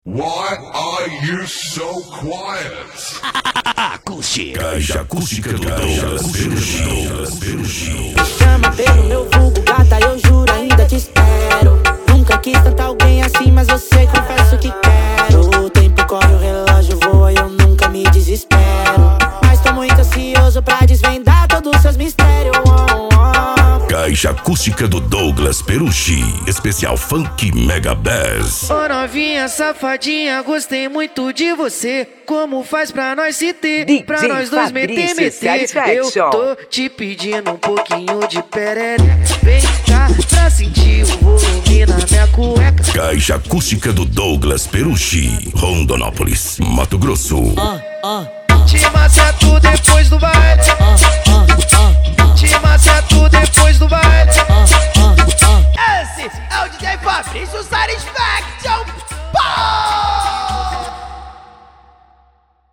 Why are you so quiet? Caixa acústica do Douglas Perucci. Chama pelo meu vulgo, gata, eu juro, ainda te espero. Nunca quis tanto alguém assim, mas você confesso que quero. O tempo corre, o relógio voa e eu nunca me desespero. Mas tô muito ansioso pra desvendar todos os seus mistérios. Caixa acústica do Douglas Perucci. Especial Funk Mega Bass. Ô novinha safadinha, gostei muito de você. Como faz pra nós se ter? DJ Pra nós dois Fabrício meter. Satisfaction. Eu tô te pedindo um pouquinho de perere. Vem cá pra sentir o volume na minha cueca. Caixa acústica do Douglas Perucci. Rondonópolis, Mato Grosso. Te maceto depois do baile. Te maceto depois do baile.